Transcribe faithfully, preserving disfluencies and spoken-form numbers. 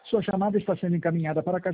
Sua chamada está sendo encaminhada para a caixa